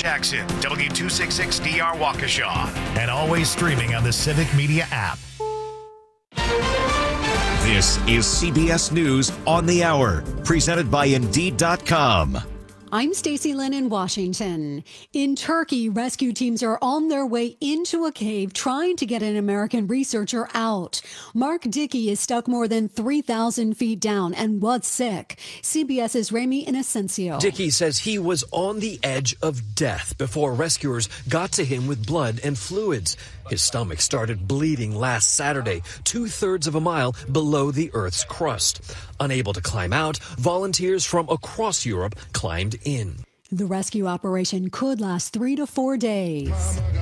Jackson, W266DR Waukesha, and always streaming on the Civic Media app. This is CBS News on the Hour, presented by Indeed.com. I'm Stacey Lynn in Washington. In Turkey, rescue teams are on their way into a cave trying to get an American researcher out. Mark Dickey is stuck more than 3,000 feet down and was sick. CBS's Ramy Inocencio. Dickey says he was on the edge of death before rescuers got to him with blood and fluids. His stomach started bleeding last Saturday, 2/3 of a mile below the Earth's crust. Unable to climb out, volunteers from across Europe climbed in. The rescue operation could last 3 to 4 days.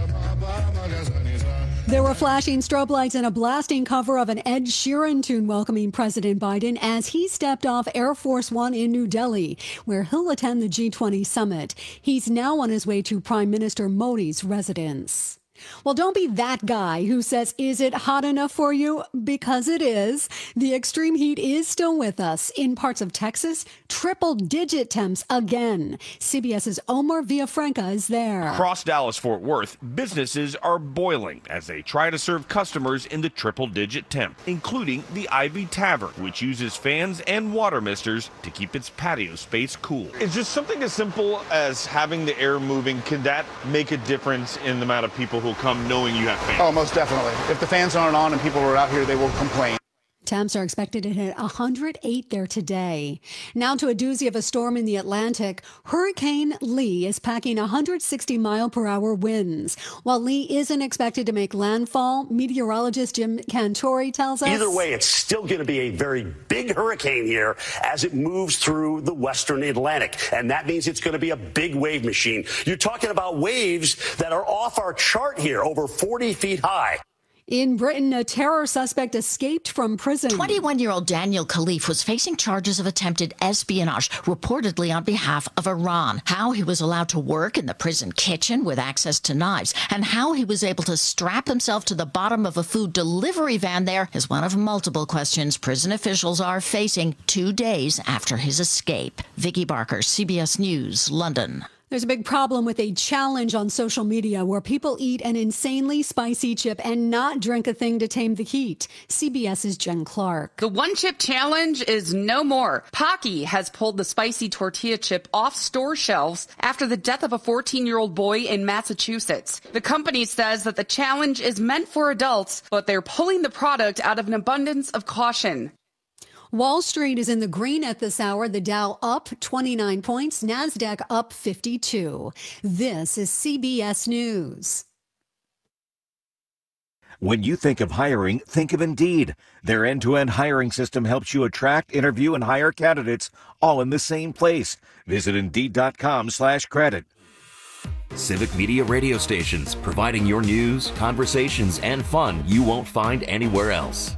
There were flashing strobe lights and a blasting cover of an Ed Sheeran tune welcoming President Biden as he stepped off Air Force One in New Delhi, where he'll attend the G20 summit. He's now on his way to Prime Minister Modi's residence. Well, don't be that guy who says, is it hot enough for you? Because it is. The extreme heat is still with us. In parts of Texas, triple-digit temps again. CBS's Omar Villafranca is there. Across Dallas-Fort Worth, businesses are boiling as they try to serve customers in the triple-digit temp, including the Ivy Tavern, which uses fans and water misters to keep its patio space cool. It's just something as simple as having the air moving. Can that make a difference in the amount of people who come knowing you have fans? Oh, most definitely. If the fans aren't on and people are out here, they will complain. Temps are expected to hit 108 there today. Now to a doozy of a storm in the Atlantic. Hurricane Lee is packing 160-mile-per-hour winds. While Lee isn't expected to make landfall, meteorologist Jim Cantore tells us... Either way, it's still going to be a very big hurricane here as it moves through the western Atlantic. And that means it's going to be a big wave machine. You're talking about waves that are off our chart here, over 40 feet high. In Britain, a terror suspect escaped from prison. 21-year-old Daniel Khalif was facing charges of attempted espionage, reportedly on behalf of Iran. How he was allowed to work in the prison kitchen with access to knives, and how he was able to strap himself to the bottom of a food delivery van there is one of multiple questions prison officials are facing 2 days after his escape. Vicky Barker, CBS News, London. There's a big problem with a challenge on social media where people eat an insanely spicy chip and not drink a thing to tame the heat. CBS's Jen Clark. The one chip challenge is no more. Pocky has pulled the spicy tortilla chip off store shelves after the death of a 14-year-old boy in Massachusetts. The company says that the challenge is meant for adults, but they're pulling the product out of an abundance of caution. Wall Street is in the green at this hour. The Dow up 29 points, NASDAQ up 52. This is CBS News. When you think of hiring, think of Indeed. Their end-to-end hiring system helps you attract, interview, and hire candidates all in the same place. Visit Indeed.com/credit. Civic Media radio stations, providing your news, conversations, and fun you won't find anywhere else.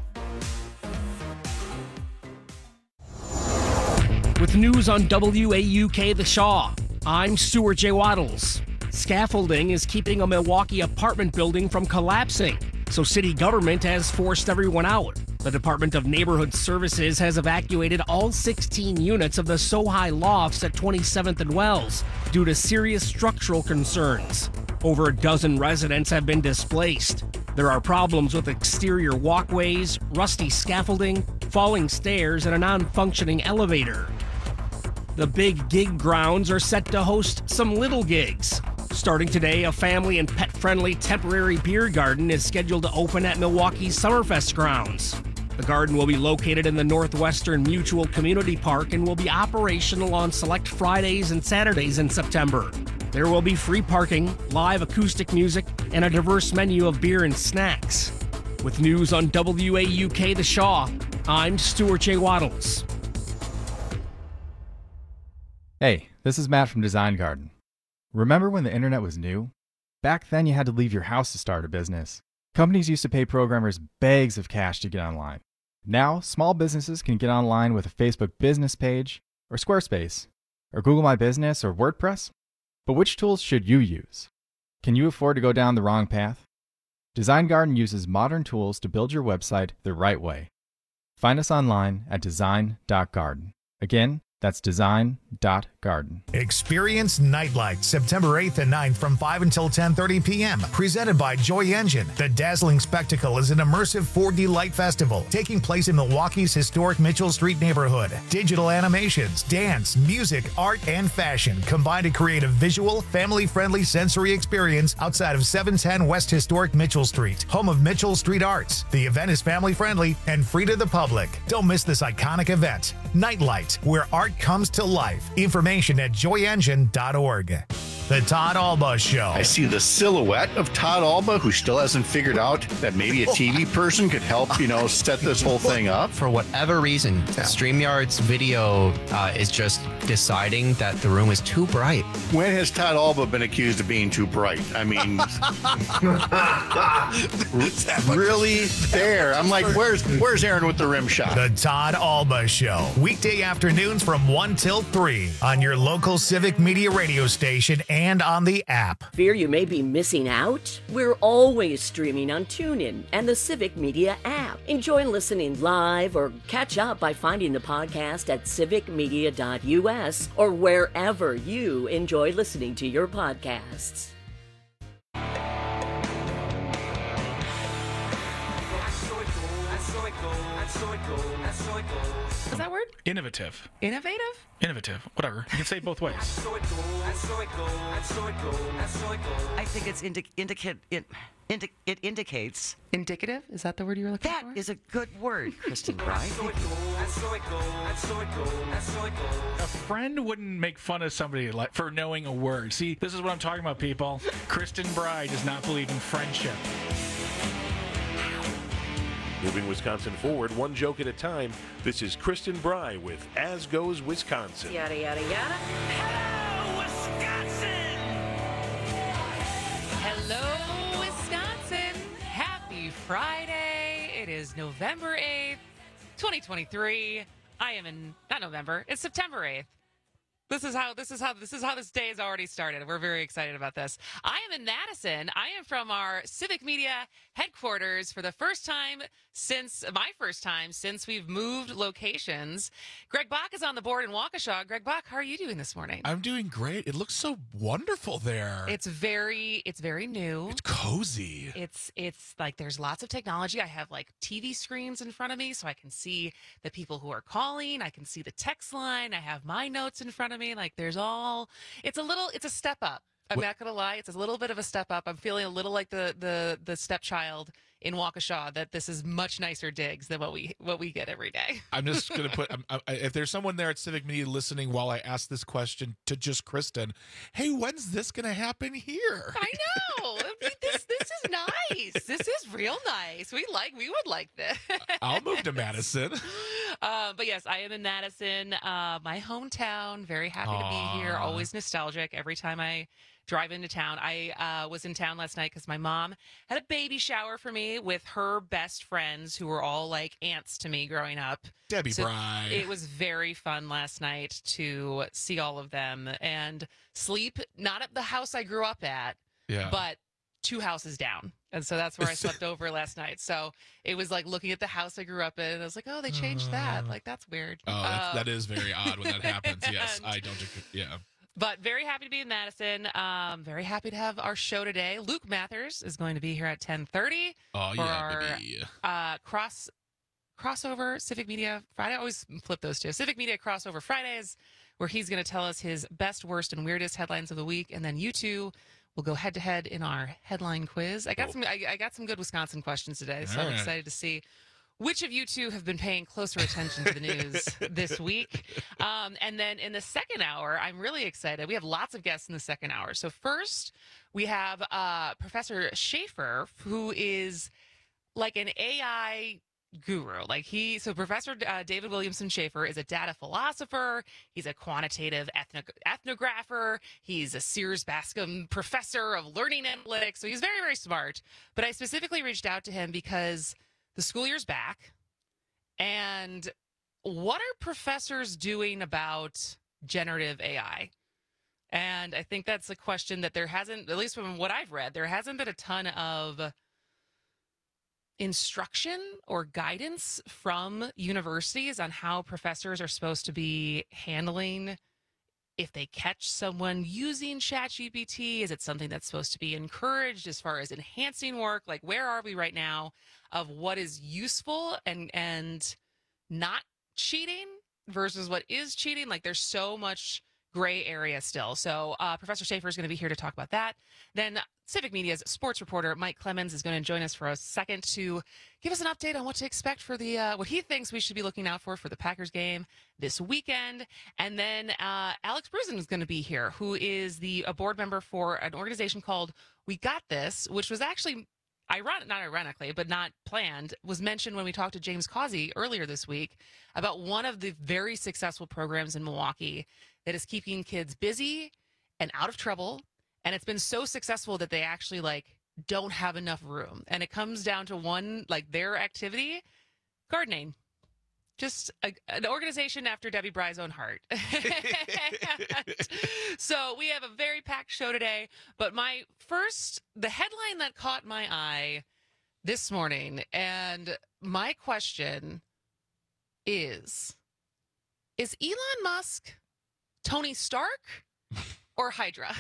With news on WAUK The Shaw, I'm Stuart J. Waddles. Scaffolding is keeping a Milwaukee apartment building from collapsing, so city government has forced everyone out. The Department of Neighborhood Services has evacuated all 16 units of the Sohai Lofts at 27th and Wells due to serious structural concerns. Over a dozen residents have been displaced. There are problems with exterior walkways, rusty scaffolding, falling stairs, and a non-functioning elevator. The big gig grounds are set to host some little gigs. Starting today, a family and pet-friendly temporary beer garden is scheduled to open at Milwaukee's Summerfest grounds. The garden will be located in the Northwestern Mutual Community Park and will be operational on select Fridays and Saturdays in September. There will be free parking, live acoustic music, and a diverse menu of beer and snacks. With news on WAUK The Shaw, I'm Stuart J. Waddles. Hey, this is Matt from Design Garden. Remember when the internet was new? Back then you had to leave your house to start a business. Companies used to pay programmers bags of cash to get online. Now, small businesses can get online with a Facebook business page, or Squarespace, or Google My Business, or WordPress. But which tools should you use? Can you afford to go down the wrong path? Design Garden uses modern tools to build your website the right way. Find us online at design.garden. Again, That's design.garden. Experience Nightlight September 8th and 9th from 5 until 10:30 p.m. Presented by Joy Engine. The dazzling spectacle is an immersive 4D light festival taking place in Milwaukee's historic Mitchell Street neighborhood. Digital animations, dance, music, art, and fashion combine to create a visual, family-friendly sensory experience outside of 710 West Historic Mitchell Street, home of Mitchell Street Arts. The event is family-friendly and free to the public. Don't miss this iconic event. Nightlight, where art comes to life. Information at joyengine.org. The Todd Alba Show. I see the silhouette of Todd Alba, who still hasn't figured out that maybe a TV person could help, set this whole thing up. For whatever reason, StreamYard's video is just deciding that the room is too bright. When has Todd Alba been accused of being too bright? I mean, really there. I'm like, where's Aaron with the rim shot? The Todd Alba Show. Weekday afternoons from 1 till 3 on your local Civic Media radio station and on the app. Fear you may be missing out? We're always streaming on TuneIn and the Civic Media app. Enjoy listening live or catch up by finding the podcast at civicmedia.us or wherever you enjoy listening to your podcasts. Is that word? Innovative. Innovative? Innovative. Whatever. You can say it both ways. I think it's it indicates. Indicative? Is that the word you were looking for? That is a good word, Kristen Bry. A friend wouldn't make fun of somebody for knowing a word. See, this is what I'm talking about, people. Kristen Bry does not believe in friendship. Moving Wisconsin forward, one joke at a time. This is Kristen Bry with As Goes Wisconsin. Yada, yada, yada. Hello, Wisconsin! Hello, Wisconsin! Happy Friday! It is November 8th, 2023. Not November, it's September 8th. This is how this day has already started. We're very excited about this. I am in Madison. I am from our Civic Media headquarters for the first time since we've moved locations. Greg Bach is on the board in Waukesha. Greg Bach, how are you doing this morning? I'm doing great. It looks so wonderful there. It's very new. It's cozy. It's like there's lots of technology. I have like TV screens in front of me so I can see the people who are calling. I can see the text line. I have my notes in front of me. Like it's a step up. I'm not going to lie. It's a little bit of a step up. I'm feeling a little like the stepchild in Waukesha, that this is much nicer digs than what we get every day. I'm just going to put, if there's someone there at Civic Media listening while I ask this question to just Kristen, hey, when's this going to happen here? I know. This is nice. This is real nice. We would like this. I'll move to Madison. But yes, I am in Madison, my hometown. Very happy to be here. Always nostalgic every time I drive into town. I was in town last night because my mom had a baby shower for me with her best friends who were all like aunts to me growing up. Debbie Bry. It was very fun last night to see all of them and sleep, not at the house I grew up at, but 2 houses down. And so that's where I slept over last night. So it was like looking at the house I grew up in, and I was like, oh, they changed that. Like, that's weird. Oh, that is very odd when that happens. Yes, I don't agree. Yeah. But very happy to be in Madison. Very happy to have our show today. Luke Mathers is going to be here at 10:30. Oh, yeah, baby. Crossover Civic Media Friday. I always flip those two. Civic Media Crossover Fridays, where he's going to tell us his best, worst, and weirdest headlines of the week. And then you two will go head-to-head in our headline quiz. I got some good Wisconsin questions today, so I'm excited to see which of you two have been paying closer attention to the news this week. And then in the second hour, I'm really excited. We have lots of guests in the second hour. So first, we have Professor Schaefer, who is like an AI guru. So Professor David Williamson Schaefer is a data philosopher. He's a quantitative ethnographer. He's a Sears Bascom professor of learning analytics. So he's very, very smart. But I specifically reached out to him because the school year's back, and what are professors doing about generative AI? And I think that's a question that there hasn't, at least from what I've read, there hasn't been a ton of instruction or guidance from universities on how professors are supposed to be handling if they catch someone using ChatGPT? Is it something that's supposed to be encouraged as far as enhancing work? Like, where are we right now of what is useful and not cheating versus what is cheating? Like, there's so much gray area still. So Professor Schaefer is going to be here to talk about that. Then Civic Media's sports reporter Mike Clemens is going to join us for a second to give us an update on what to expect for the what he thinks we should be looking out for the Packers game this weekend. And then Alex Brusen is going to be here, who is a board member for an organization called We Got This, which was actually not ironically, but not planned, was mentioned when we talked to James Causey earlier this week about one of the very successful programs in Milwaukee that is keeping kids busy and out of trouble. And it's been so successful that they actually don't have enough room. And it comes down to one, their activity, gardening. Just an organization after Debbie Bry's own heart. So we have a very packed show today. But the headline that caught my eye this morning, and my question is Elon Musk Tony Stark or Hydra?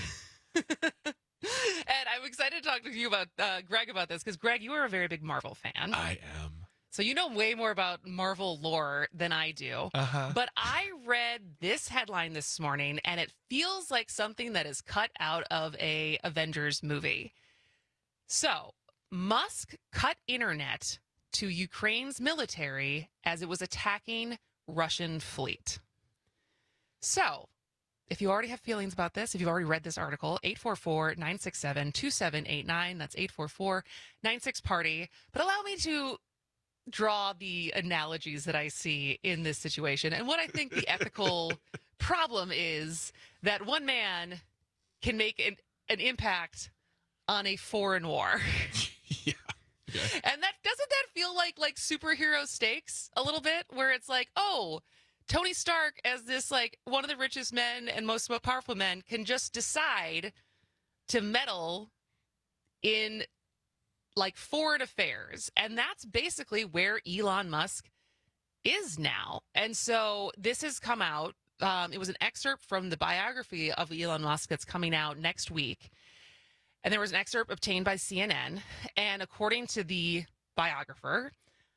And I'm excited to talk to you about Greg about this, because Greg, you are a very big Marvel fan. I am. So you know way more about Marvel lore than I do. But I read this headline this morning, and it feels like something that is cut out of a Avengers movie. So Musk cut internet to Ukraine's military as it was attacking Russian fleet. So if you already have feelings about this, if you've already read this article, 844-967-2789. That's 844-96-PARTY. But allow me to draw the analogies that I see in this situation. And what I think the ethical problem is that one man can make an impact on a foreign war. Yeah. Okay. And doesn't that feel like superhero stakes a little bit, where it's like, oh, Tony Stark, as this one of the richest men and most powerful men, can just decide to meddle in foreign affairs. And that's basically where Elon Musk is now. And so this has come out. It was an excerpt from the biography of Elon Musk that's coming out next week. And there was an excerpt obtained by CNN. And according to the biographer,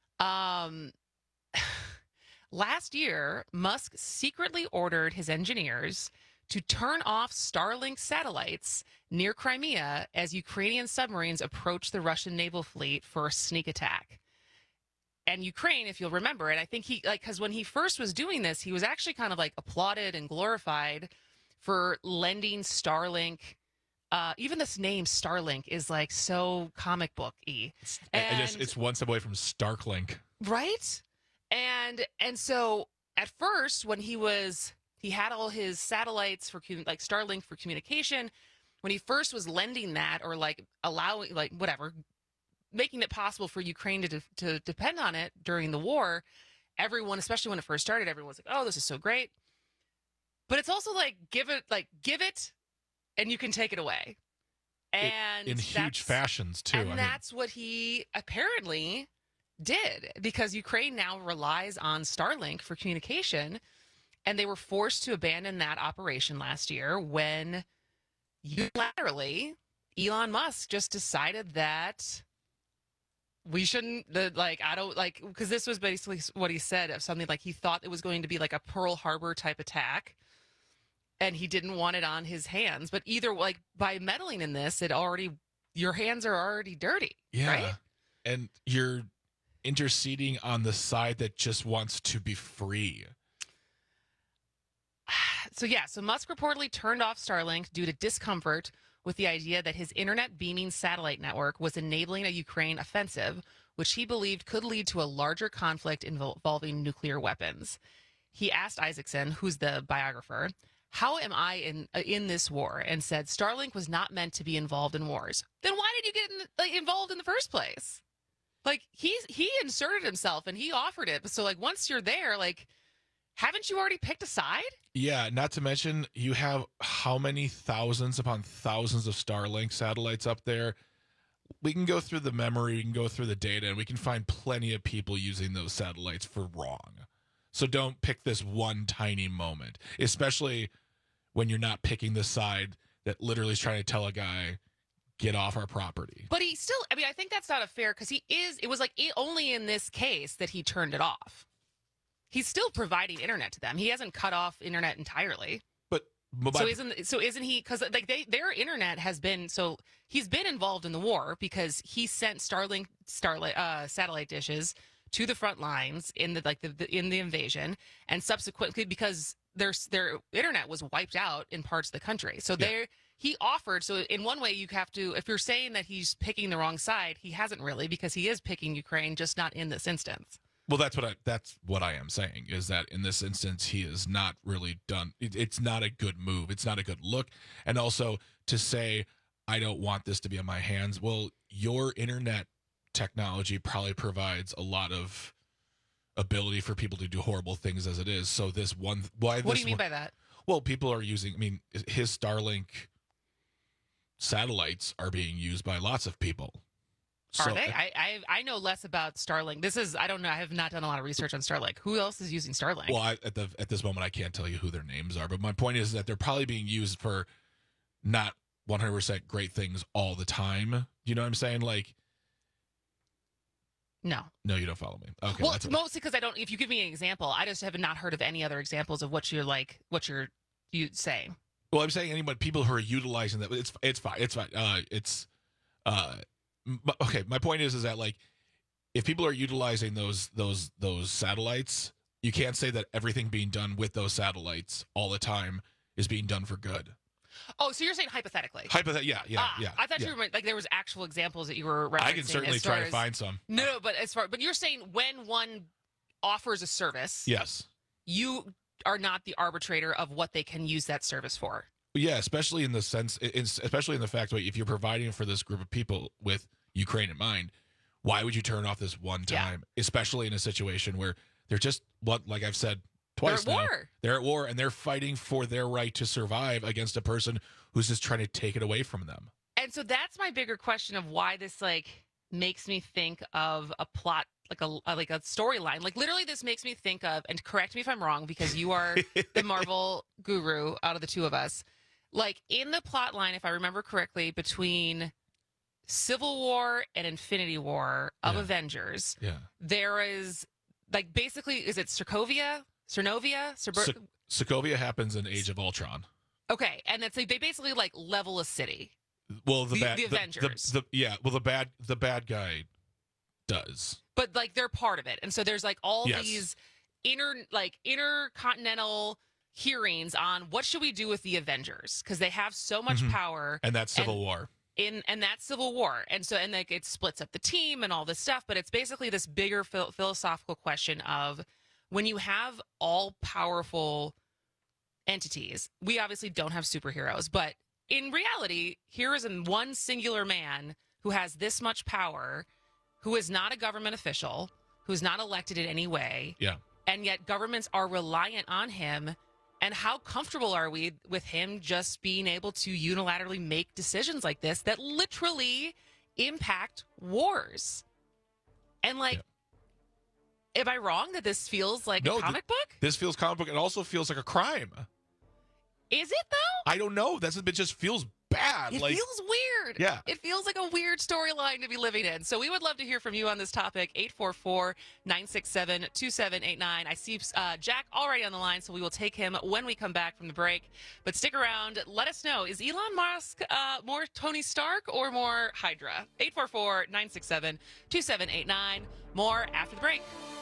last year, Musk secretly ordered his engineers to turn off Starlink satellites near Crimea as Ukrainian submarines approached the Russian naval fleet for a sneak attack. And Ukraine, if you'll remember, and I think because when he first was doing this, he was actually kind of applauded and glorified for lending Starlink. Even this name Starlink is so comic book-y. It's one step away from Starklink. Right? And so at first, when he had all his satellites for Starlink for communication, when he first was lending that or allowing making it possible for Ukraine to depend on it during the war, everyone, especially when it first started, everyone was like, "Oh, this is so great." But it's also give it and you can take it away. And in huge fashions too. And that's what he apparently did, because Ukraine now relies on Starlink for communication, and they were forced to abandon that operation last year when unilaterally Elon Musk just decided that we shouldn't because this was basically what he said, of something he thought it was going to be a Pearl Harbor type attack, and he didn't want it on his hands. But either by meddling in this, your hands are already dirty. Yeah. Right? And you're interceding on the side that just wants to be free. So Musk reportedly turned off Starlink due to discomfort with the idea that his internet beaming satellite network was enabling a Ukraine offensive, which he believed could lead to a larger conflict involving nuclear weapons. He asked Isaacson, who's the biographer, "How am I in this war?" and said Starlink was not meant to be involved in wars. Then why did you get involved in the first place? He inserted himself and he offered it. So once you're there, haven't you already picked a side? Yeah, not to mention you have how many thousands upon thousands of Starlink satellites up there. we can go through the memory, we can go through the data, and we can find plenty of people using those satellites for wrong. So don't pick this one tiny moment, especially when you're not picking the side that literally is trying to tell a guy, get off our property. But he still, I mean, I think that's not a fair, because it was like only in this case that he turned it off. He's still providing internet to them. He hasn't cut off internet entirely. So isn't he, because like their internet has been, so he's been involved in the war because he sent Starlink satellite dishes to the front lines in the invasion, and subsequently because their internet was wiped out in parts of the country. So he offered, so in one way you have to, if you're saying that he's picking the wrong side, he hasn't really, because he is picking Ukraine, just not in this instance. Well, that's what I am saying, is that in this instance, he has not really done, it's not a good move. It's not a good look. And also to say, I don't want this to be in my hands. Well, your internet technology probably provides a lot of ability for people to do horrible things as it is. So what do you mean by that? Well, people are using, I mean, his Starlink satellites are being used by lots of people. Are they? I know less about Starlink. I don't know. I have not done a lot of research on Starlink. Who else is using Starlink? Well, at this moment, I can't tell you who their names are. But my point is that they're probably being used for not 100% great things all the time. You know what I'm saying? Like, no, you don't follow me. Okay. Well, it's mostly because I don't. If you give me an example, I just have not heard of any other examples of what you're saying. Well, I'm saying people who are utilizing that. It's fine. Okay, my point is that, like, if people are utilizing those satellites, you can't say that everything being done with those satellites all the time is being done for good. Oh, so you're saying hypothetically? Yeah. I thought you were like there was actual examples that you were referencing. I can certainly try to find some. No, but but you're saying when one offers a service, yes, you are not the arbitrator of what they can use that service for. Yeah, especially in the sense, especially in the fact that if you're providing for this group of people with Ukraine in mind, why would you turn off this one time? Yeah. Especially in a situation where they're just, like I've said twice now, they're at war and they're fighting for their right to survive against a person who's just trying to take it away from them. And so that's my bigger question of why this makes me think of a plot, like a storyline. Like literally, this makes me think of, and correct me if I'm wrong, because you are the Marvel guru out of the two of us. Like in the plot line, if I remember correctly, between Civil War and Infinity War of Avengers, there is basically, is it Sokovia? Sokovia happens in Age of Ultron. Okay, and it's they basically level a city. Well, the Avengers. The bad guy does. But they're part of it, and so there's all these intercontinental hearings on what should we do with the Avengers, because they have so much power, and that's Civil War. And that's Civil War, and so it splits up the team and all this stuff. But it's basically this bigger philosophical question of when you have all powerful entities. We obviously don't have superheroes, but in reality, here is one singular man who has this much power, who is not a government official, who's not elected in any way, and yet governments are reliant on him. And how comfortable are we with him just being able to unilaterally make decisions like this that literally impact wars? And am I wrong that this feels like a comic book? This feels comic book. It also feels like a crime. Is it though? I don't know. It just feels bad. It feels weird. Yeah. It feels like a weird storyline to be living in. So we would love to hear from you on this topic. 844-967-2789. I see Jack already on the line, so we will take him when we come back from the break. But stick around. Let us know, is Elon Musk more Tony Stark or more Hydra? 844-967-2789. More after the break.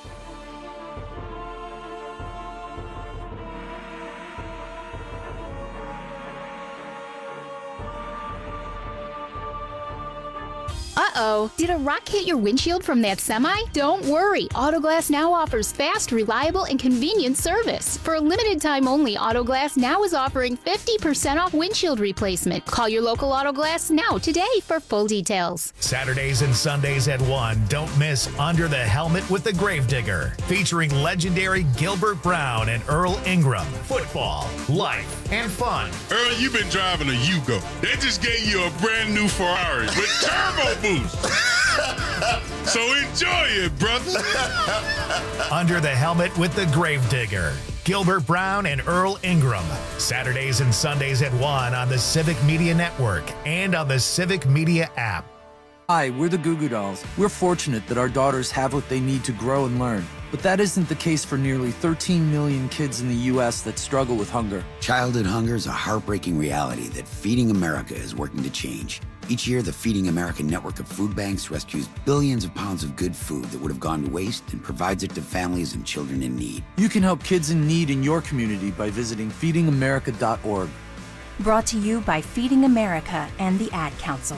Uh-oh, did a rock hit your windshield from that semi? Don't worry, Autoglass Now offers fast, reliable, and convenient service. For a limited time only, Autoglass Now is offering 50% off windshield replacement. Call your local Autoglass Now today for full details. Saturdays and Sundays at 1, don't miss Under the Helmet with the Gravedigger, featuring legendary Gilbert Brown and Earl Ingram. Football, life, and fun. Earl, you've been driving a Yugo. They just gave you a brand new Ferrari with turbo boost. lose. So enjoy it, brother. Under the Helmet with the Gravedigger. Gilbert Brown and Earl Ingram. Saturdays and Sundays at 1 on the Civic Media Network and on the Civic Media app. Hi, we're the Goo Goo Dolls. We're fortunate that our daughters have what they need to grow and learn. But that isn't the case for nearly 13 million kids in the U.S. that struggle with hunger. Childhood hunger is a heartbreaking reality that Feeding America is working to change. Each year, the Feeding America network of food banks rescues billions of pounds of good food that would have gone to waste and provides it to families and children in need. You can help kids in need in your community by visiting feedingamerica.org. Brought to you by Feeding America and the Ad Council.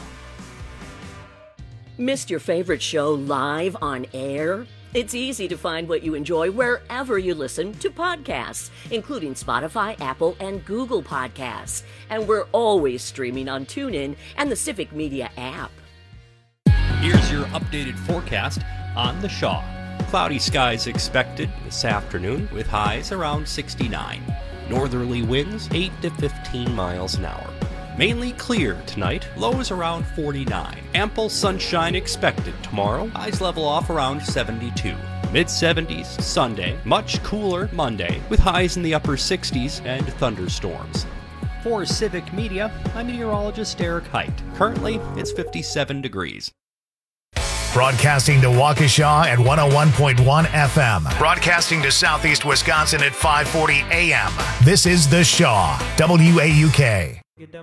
Missed your favorite show live on air? It's easy to find what you enjoy wherever you listen to podcasts, including Spotify, Apple, and Google Podcasts. And we're always streaming on TuneIn and the Civic Media app. Here's your updated forecast on the Shaw. Cloudy skies expected this afternoon with highs around 69. Northerly winds 8 to 15 miles an hour. Mainly clear tonight, lows around 49. Ample sunshine expected tomorrow, highs level off around 72. Mid-70s Sunday, much cooler Monday, with highs in the upper 60s and thunderstorms. For Civic Media, I'm meteorologist Eric Height. Currently, it's 57 degrees. Broadcasting to Waukesha at 101.1 FM. Broadcasting to Southeast Wisconsin at 540 AM. This is The Shaw, WAUK.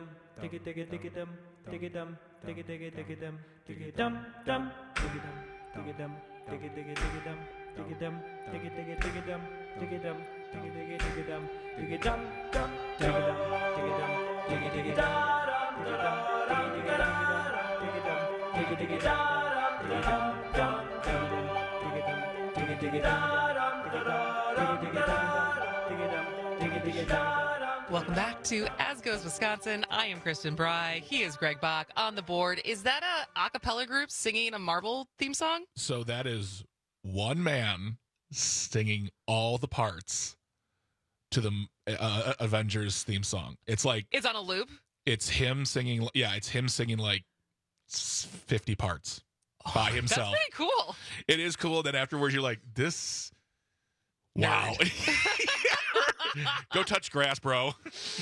Welcome back to As Goes Wisconsin. I am Kristen Bry. He is Greg Bach on the board. Is that a cappella group singing a Marvel theme song? So that is one man singing all the parts to the Avengers theme song. It's like It's on a loop? It's him singing. Yeah, it's him singing like 50 parts by himself. That's pretty cool. It is cool. Then afterwards, you're like, this. Wow. Go touch grass, bro.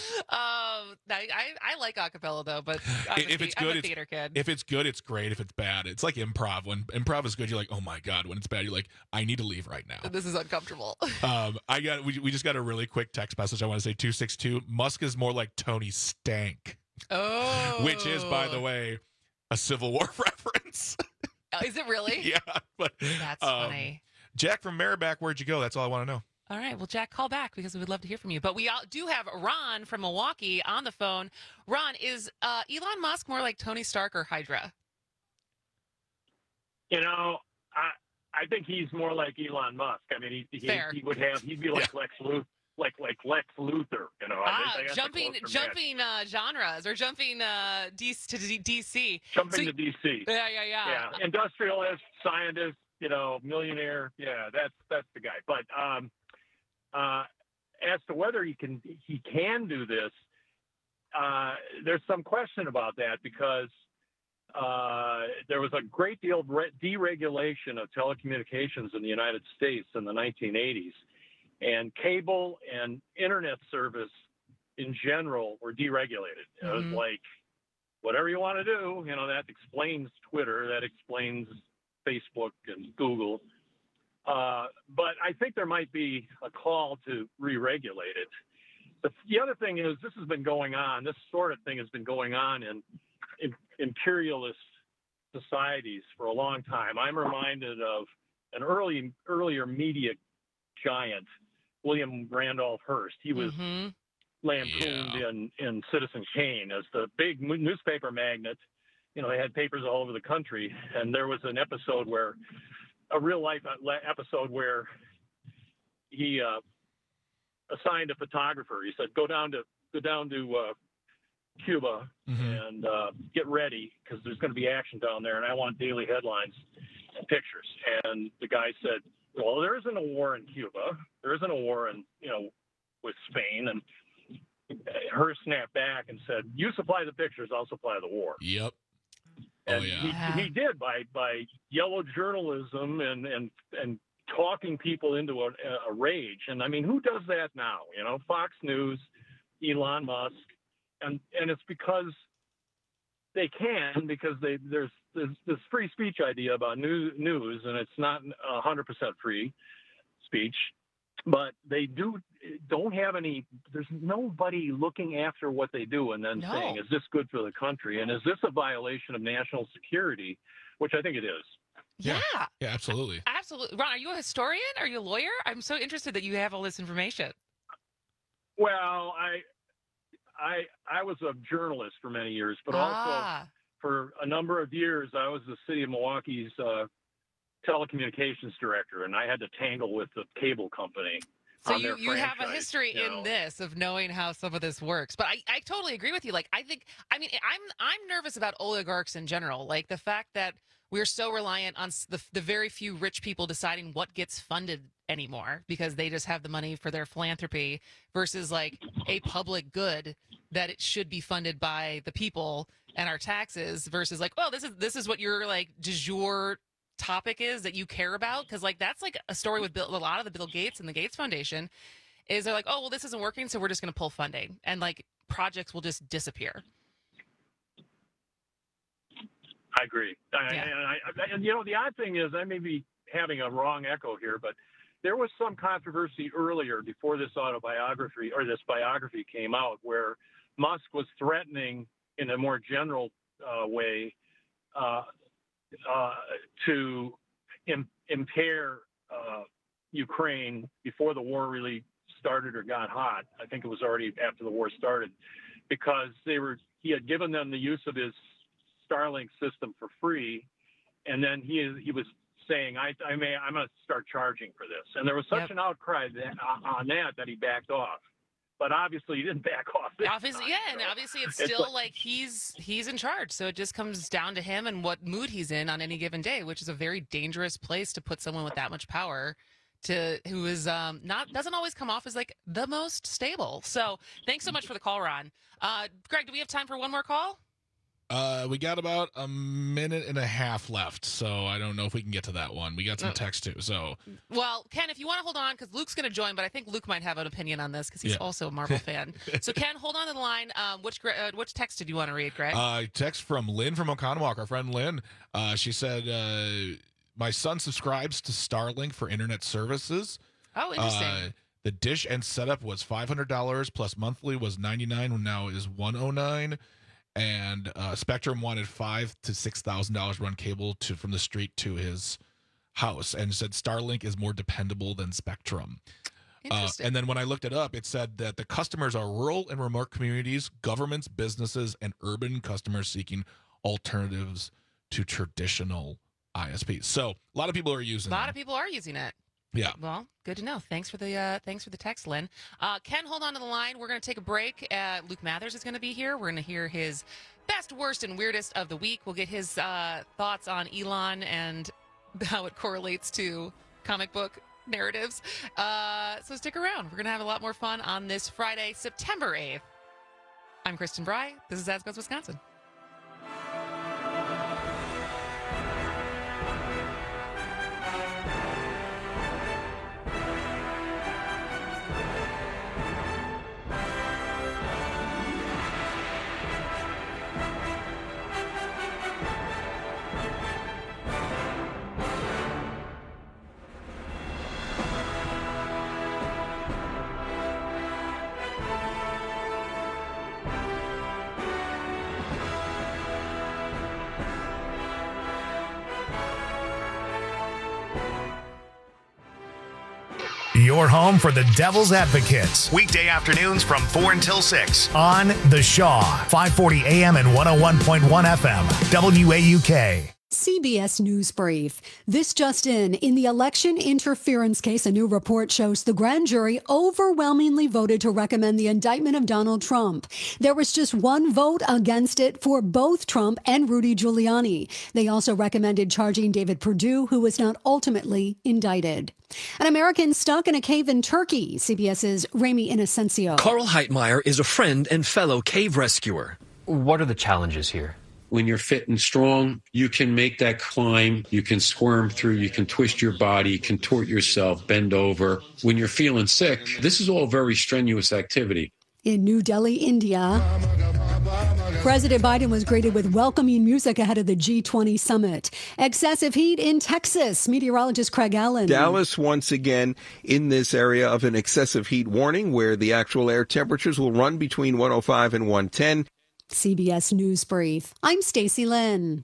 I like acapella though, but if it's good, I'm a theater kid. If it's good, it's great. If it's bad, it's like improv. When improv is good, you're like, oh my god. When it's bad, you're like, I need to leave right now. This is uncomfortable. We just got a really quick text message. I want to say 262. Musk is more like Tony Stank. Oh, which is, by the way, a Civil War reference. Is it really? Yeah, but that's funny. Jack from Merrimack, where'd you go? That's all I want to know. All right. Well, Jack, call back because we would love to hear from you. But we do have Ron from Milwaukee on the phone. Ron, is Elon Musk more like Tony Stark or Hydra? You know, I think he's more like Elon Musk. I mean, he'd be like Lex Luthor. Like Lex Luthor, you know. Jumping genres or jumping to DC. Jumping to DC. Yeah. Industrialist, scientist, you know, millionaire. Yeah, that's the guy. But as to whether he can do this, there's some question about that because there was a great deal of deregulation of telecommunications in the United States in the 1980s. And cable and internet service in general were deregulated. It was like, whatever you want to do, you know, that explains Twitter, that explains Facebook and Google. But I think there might be a call to re-regulate it. The other thing is, this has been going on, this sort of thing has been going on in imperialist societies for a long time. I'm reminded of an earlier media giant, William Randolph Hearst. He was lampooned in Citizen Kane as the big newspaper magnate. You know, they had papers all over the country, and there was an episode where, a real life episode where he assigned a photographer. He said, go down to Cuba and get ready because there's going to be action down there, and I want daily headlines and pictures. And the guy said, well, there isn't a war in Cuba. There isn't a war with Spain. And Hearst snapped back and said, you supply the pictures, I'll supply the war. Yep. And he did by yellow journalism and talking people into a rage. And I mean, who does that now? You know, Fox News, Elon Musk, and it's because they can, because there's this free speech idea about news, and it's not 100% free speech, but they don't have any. There's nobody looking after what they do and then saying, is this good for the country, and is this a violation of national security, which I think it is. Yeah, absolutely. Absolutely. Ron, are you a historian? Are you a lawyer? I'm so interested that you have all this information. Well, I was a journalist for many years, but also for a number of years, I was the city of Milwaukee's telecommunications director, and I had to tangle with the cable company. So you have a history in this of knowing how some of this works. But I totally agree with you. Like, I'm nervous about oligarchs in general. Like the fact that we're so reliant on the very few rich people deciding what gets funded anymore because they just have the money for their philanthropy versus like a public good that it should be funded by the people and our taxes versus like, well, this is what your like du jour topic is that you care about. Because like that's like a story with a lot of the Bill Gates and the Gates Foundation is they're like, oh, well, this isn't working, so we're just going to pull funding and like projects will just disappear. I agree. And you know, the odd thing is I may be having a wrong echo here, but there was some controversy earlier before this autobiography or this biography came out where Musk was threatening in a more general way to impair Ukraine before the war really started or got hot. I think it was already after the war started because he had given them the use of his Starlink system for free, and then he was saying, I'm going to start charging for this. And there was such an outcry on that he backed off. But obviously he didn't back off. Obviously, and obviously it's still like he's in charge. So it just comes down to him and what mood he's in on any given day, which is a very dangerous place to put someone with that much power who is doesn't always come off as like the most stable. So thanks so much for the call, Ron. Greg, do we have time for one more call? We got about a minute and a half left, so I don't know if we can get to that one. We got some text too, so. Well, Ken, if you want to hold on, because Luke's going to join, but I think Luke might have an opinion on this because he's also a Marvel fan. So, Ken, hold on to the line. Which text did you want to read, Greg? Text from Lynn from Oconomowoc, our friend Lynn. She said, my son subscribes to Starlink for internet services. Oh, interesting. The dish and setup was $500 plus monthly was $99, now is $109. And Spectrum wanted $5,000 to $6,000 run cable from the street to his house, and said Starlink is more dependable than Spectrum. And then when I looked it up, it said that the customers are rural and remote communities, governments, businesses, and urban customers seeking alternatives to traditional ISPs. So a lot of people are using it. A lot of people are using it. Yeah. Well, good to know. Thanks for the text, Lynn. Ken, hold on to the line. We're going to take a break. Luke Mathers is going to be here. We're going to hear his best, worst, and weirdest of the week. We'll get his thoughts on Elon and how it correlates to comic book narratives. So stick around. We're going to have a lot more fun on this Friday, September 8th. I'm Kristen Bry. This is As Goes Wisconsin. Your home for the Devil's Advocates. Weekday afternoons from 4 until 6 on The Shaw, 540 AM and 101.1 FM, WAUK. CBS News Brief. This just in the election interference case, a new report shows the grand jury overwhelmingly voted to recommend the indictment of Donald Trump. There was just one vote against it for both Trump and Rudy Giuliani. They also recommended charging David Perdue, who was not ultimately indicted. An American stuck in a cave in Turkey. CBS's Ramy Inocencio. Carl Heitmeyer is a friend and fellow cave rescuer. What are the challenges here? When you're fit and strong, you can make that climb. You can squirm through. You can twist your body, contort yourself, bend over. When you're feeling sick, this is all very strenuous activity. In New Delhi, India, President Biden was greeted with welcoming music ahead of the G20 summit. Excessive heat in Texas. Meteorologist Craig Allen. Dallas once again in this area of an excessive heat warning where the actual air temperatures will run between 105 and 110. CBS News Brief. I'm Stacey Lynn.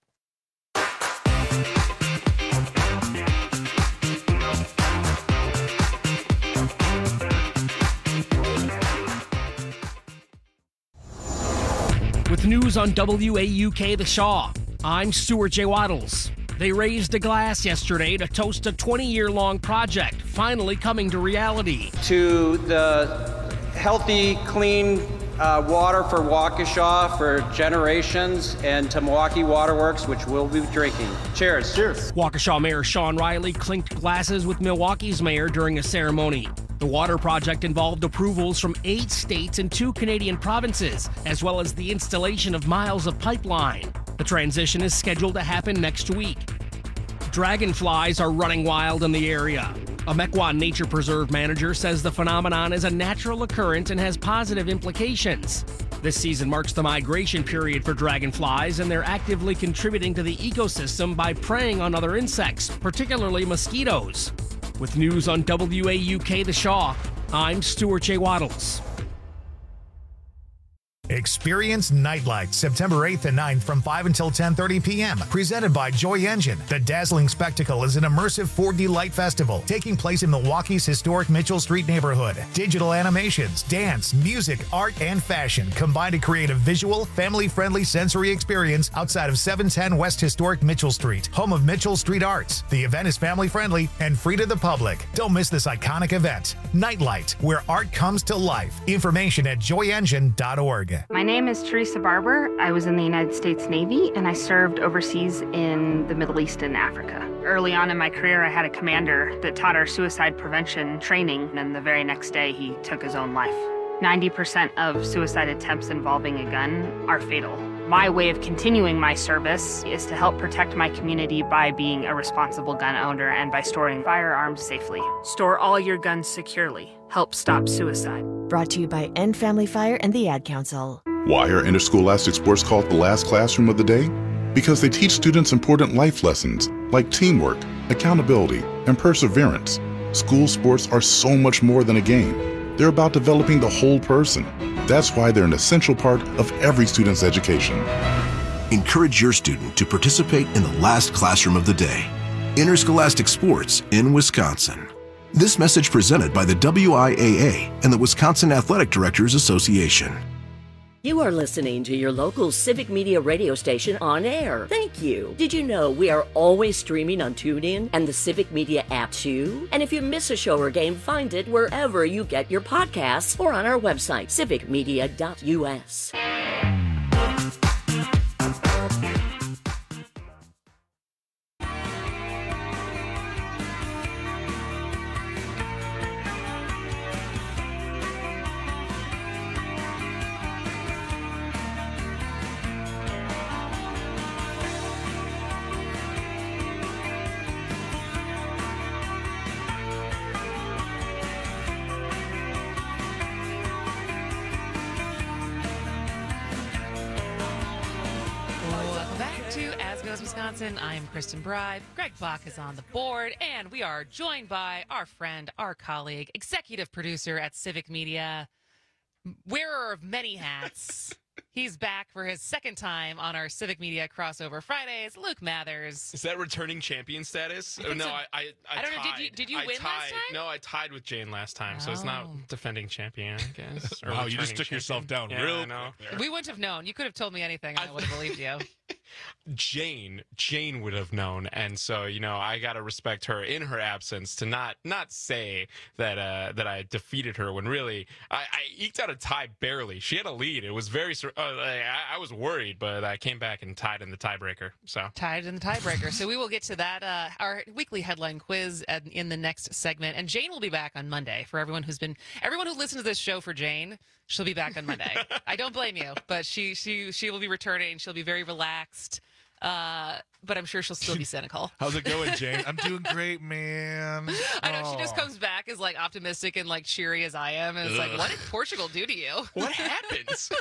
With news on WAUK The Shaw, I'm Stuart J. Waddles. They raised a glass yesterday to toast a 20-year-long project finally coming to reality. To the healthy, clean water for Waukesha for generations, and to Milwaukee Waterworks, which we'll be drinking. Cheers. Cheers. Waukesha Mayor Sean Riley clinked glasses with Milwaukee's mayor during a ceremony. The water project involved approvals from 8 states and 2 Canadian provinces, as well as the installation of miles of pipeline. The transition is scheduled to happen next week. Dragonflies are running wild in the area. A Mequon Nature Preserve manager says the phenomenon is a natural occurrence and has positive implications. This season marks the migration period for dragonflies, and they're actively contributing to the ecosystem by preying on other insects, particularly mosquitoes. With news on WAUK The Shaw, I'm Stuart J. Waddles. Experience Nightlight September 8th and 9th from 5 until 10:30 p.m. Presented by Joy Engine. The dazzling spectacle is an immersive 4D light festival taking place in Milwaukee's historic Mitchell Street neighborhood. Digital animations, dance, music, art, and fashion combine to create a visual, family-friendly sensory experience outside of 710 West Historic Mitchell Street, home of Mitchell Street Arts. The event is family-friendly and free to the public. Don't miss this iconic event. Nightlight, where art comes to life. Information at joyengine.org. My name is Teresa Barber. I was in the United States Navy, and I served overseas in the Middle East and Africa. Early on in my career, I had a commander that taught our suicide prevention training, and the very next day, he took his own life. 90% of suicide attempts involving a gun are fatal. My way of continuing my service is to help protect my community by being a responsible gun owner and by storing firearms safely. Store all your guns securely. Help stop suicide. Brought to you by End Family Fire and the Ad Council. Why are interscholastic sports called the last classroom of the day? Because they teach students important life lessons like teamwork, accountability, and perseverance. School sports are so much more than a game. They're about developing the whole person. That's why they're an essential part of every student's education. Encourage your student to participate in the last classroom of the day. Interscholastic sports in Wisconsin. This message presented by the WIAA and the Wisconsin Athletic Directors Association. You are listening to your local Civic Media radio station on air. Thank you. Did you know we are always streaming on TuneIn and the Civic Media app too? And if you miss a show or game, find it wherever you get your podcasts or on our website, civicmedia.us. Wisconsin. I am Kristen Bride. Greg Bach is on the board, and we are joined by our friend, our colleague, executive producer at Civic Media, wearer of many hats. He's back for his second time on our Civic Media Crossover Fridays. Luke Mathers. Is that returning champion status? Oh, no, so. I don't know. Did you win tied. last time? No, I tied with Jane last time, so it's not defending champion, I guess. Wow, you just took yourself down real quick there. We wouldn't have known. You could have told me anything, and I would have believed you. Jane would have known, and so I gotta respect her in her absence to not say that I defeated her when really I eked out a tie barely. She had a lead. It was very I was worried, but I came back and tied in the tiebreaker. Tied in the tiebreaker. So we will get to that our weekly headline quiz in the next segment, and Jane will be back on Monday. For everyone who listens to this show for Jane, she'll be back on Monday. I don't blame you, but she will be returning. She'll be very relaxed. But I'm sure she'll still be cynical. How's it going, Jane? I'm doing great, man. I know she just comes back as like optimistic and like cheery as I am, and it's like, what did Portugal do to you? What happens?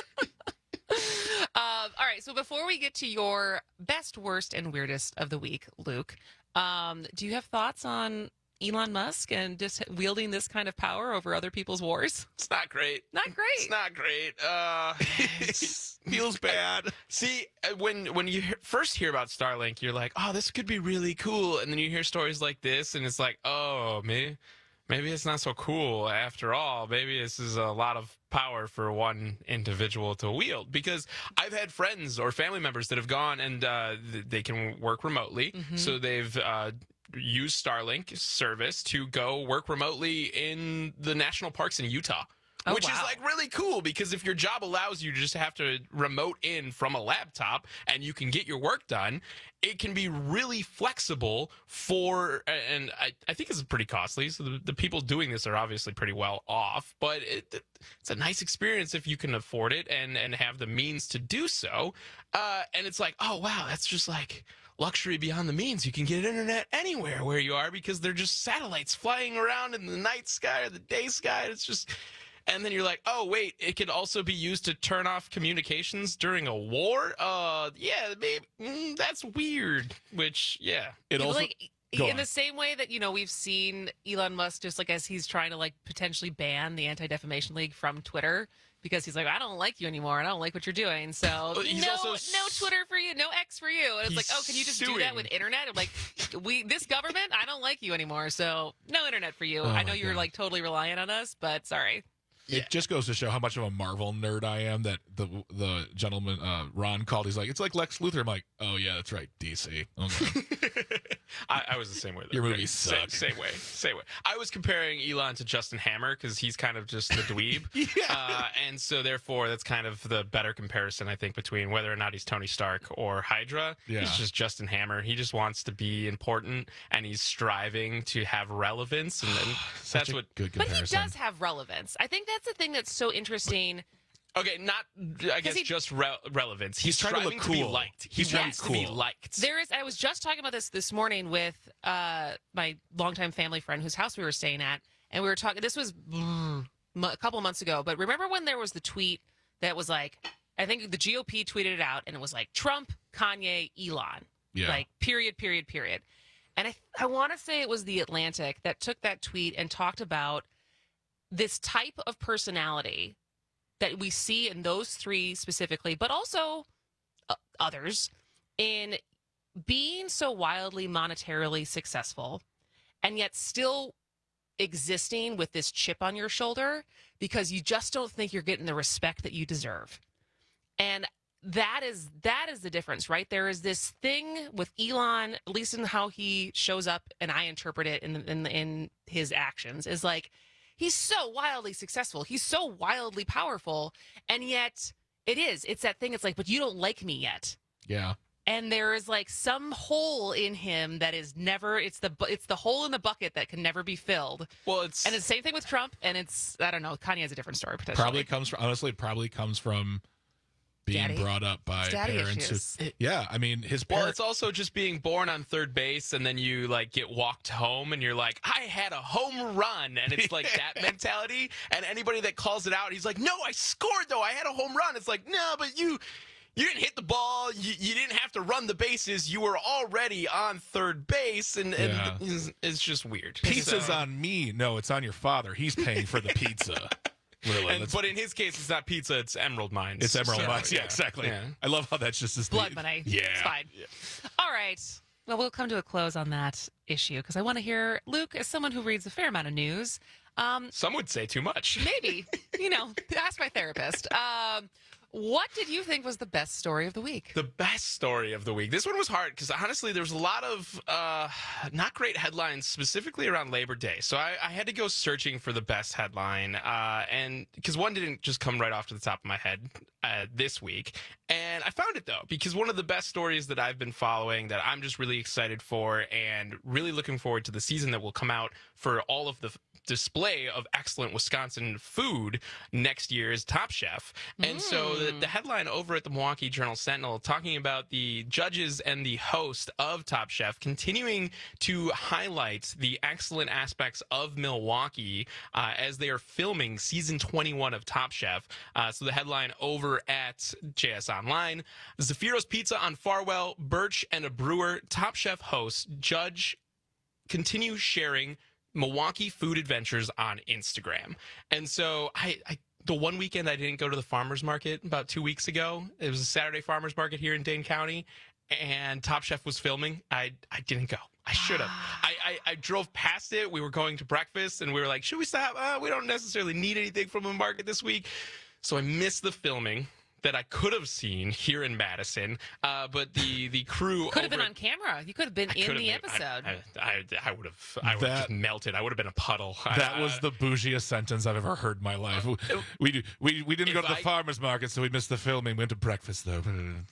All right. So before we get to your best, worst, and weirdest of the week, Luke, do you have thoughts on Elon Musk and just wielding this kind of power over other people's wars? It's not great. Not great. It's not great. It feels bad. See, when you first hear about Starlink, you're like, oh, this could be really cool. And then you hear stories like this, and it's like, oh, maybe it's not so cool after all. Maybe this is a lot of power for one individual to wield. Because I've had friends or family members that have gone and they can work remotely. Mm-hmm. So they've use Starlink service to go work remotely in the national parks in Utah, which is like really cool because if your job allows you to just have to remote in from a laptop and you can get your work done, it can be really flexible for, and I think this is pretty costly. So the people doing this are obviously pretty well off, but it's a nice experience if you can afford it and have the means to do so. And it's like, oh, wow, that's just like luxury beyond the means. You can get internet anywhere where you are because they're just satellites flying around in the night sky or the day sky. It's just, and then you're like, oh wait, it could also be used to turn off communications during a war. Yeah, maybe that's weird. Which, yeah, it also. In the same way that, we've seen Elon Musk just like as he's trying to like potentially ban the Anti-Defamation League from Twitter because he's like, I don't like you anymore. I don't like what you're doing. So no Twitter for you, no X for you. And it's like, oh, can you just do that with internet? I'm like, this government, I don't like you anymore. So no internet for you. I know you're like totally reliant on us, but sorry. It just goes to show how much of a Marvel nerd I am that the gentleman, Ron, called. He's like, it's like Lex Luthor. I'm like, oh, yeah, that's right, DC. Okay. I was the same way. Your movie sucks. Same way. I was comparing Elon to Justin Hammer because he's kind of just the dweeb. Yeah. And so, therefore, that's kind of the better comparison, I think, between whether or not he's Tony Stark or Hydra. Yeah. He's just Justin Hammer. He just wants to be important, and he's striving to have relevance. And that's what good comparison. But he does have relevance. I think that's the thing that's so interesting. Okay, not, I guess, just relevance. He's trying to look cool. To be liked. He wants to be liked. I was just talking about this morning with my longtime family friend whose house we were staying at, and we were talking, this was a couple months ago, but remember when there was the tweet that was like, I think the GOP tweeted it out, and it was like, Trump, Kanye, Elon. Yeah. Like, period. And I want to say it was The Atlantic that took that tweet and talked about this type of personality that we see in those three specifically, but also others, in being so wildly monetarily successful and yet still existing with this chip on your shoulder because you just don't think you're getting the respect that you deserve. And that is the difference, right? There is this thing with Elon, at least in how he shows up, and I interpret it in his actions, is like, he's so wildly successful. He's so wildly powerful. And yet it's that thing. It's like, but you don't like me yet. Yeah. And there is like some hole in him that is never, it's the hole in the bucket that can never be filled. Well, and it's the same thing with Trump. And it's, I don't know, Kanye has a different story potentially. Probably comes from being brought up by parents I mean, his parents. Well, it's also just being born on third base and then you like get walked home and you're like, I had a home run, and it's like that mentality. And anybody that calls it out, he's like, no, I scored though, I had a home run. It's like, no, but you didn't hit the ball, you didn't have to run the bases, you were already on third base, and it's just weird. Pizza's on me. No, it's on your father. He's paying for the pizza. Really, but in his case, it's not pizza; it's Emerald Mines. It's Emerald Mines. Yeah, exactly. Yeah. I love how that's just this blood money. Yeah, it's fine. Yeah. All right. Well, we'll come to a close on that issue because I want to hear Luke, as someone who reads a fair amount of news. Some would say too much. Maybe, ask my therapist. What did you think was the best story of the week? The best story of the week. This one was hard because honestly, there was a lot of not great headlines specifically around Labor Day. So I had to go searching for the best headline, and because one didn't just come right off to the top of my head this week. And I found it, though, because one of the best stories that I've been following that I'm just really excited for and really looking forward to the season that will come out for all of the display of excellent Wisconsin food next year is Top Chef. And so the headline over at the Milwaukee Journal-Sentinel talking about the judges and the host of Top Chef continuing to highlight the excellent aspects of Milwaukee as they are filming season 21 of Top Chef. So the headline over at JS Online, Zaffiro's Pizza on Farwell, Birch and a Brewer, Top Chef host, judge continue sharing Milwaukee food adventures on Instagram. And so the one weekend I didn't go to the farmer's market about 2 weeks ago, it was a Saturday farmer's market here in Dane County, and Top Chef was filming. I didn't go. I should have. I drove past it. We were going to breakfast, and we were like, should we stop? We don't necessarily need anything from the market this week. So I missed the filming that I could have seen here in Madison, but the crew could have been on camera. You could have been in the episode. I would have just melted. I would have been a puddle. That was the bougiest sentence I've ever heard in my life. We didn't go to the farmer's market, so we missed the filming. We went to breakfast though.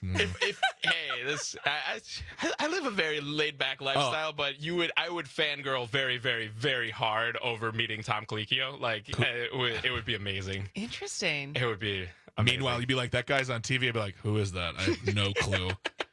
I live a very laid back lifestyle, but I would fangirl very, very, very hard over meeting Tom Colicchio. Like it would be amazing. Interesting. It would be. Amazing. Meanwhile, you'd be like, that guy's on TV. I'd be like, who is that? I have no clue.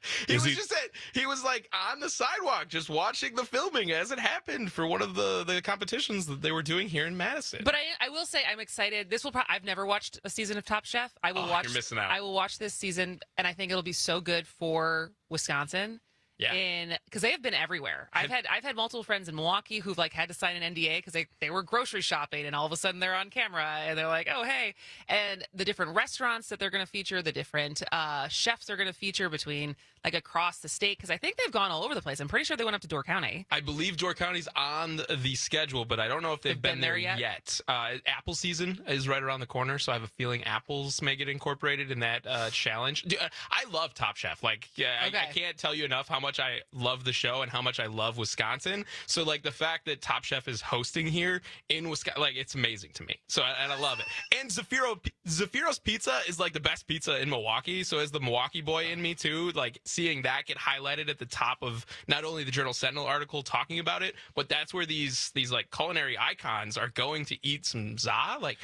He was like on the sidewalk just watching the filming as it happened for one of the competitions that they were doing here in Madison. But I will say I'm excited. I've never watched a season of Top Chef. You're missing out. I will watch this season, and I think it'll be so good for Wisconsin. Yeah, because they have been everywhere. I've had multiple friends in Milwaukee who've like had to sign an NDA because they were grocery shopping, and all of a sudden they're on camera and they're like, oh hey, and the different restaurants that they're going to feature, the different chefs are going to feature between like across the state, because I think they've gone all over the place. I'm pretty sure they went up to Door County. I believe Door County's on the schedule, but I don't know if they've been there yet. Apple season is right around the corner, so I have a feeling apples may get incorporated in that challenge. Dude, I love Top Chef. Like, I can't tell you enough how much I love the show and how much I love Wisconsin. So, like, the fact that Top Chef is hosting here in Wisconsin, like, it's amazing to me. So, and I love it. And Zaffiro's Pizza is, like, the best pizza in Milwaukee. So, as the Milwaukee boy in me, too, like, seeing that get highlighted at the top of not only the Journal-Sentinel article talking about it, but that's where these like, culinary icons are going to eat some za. Like,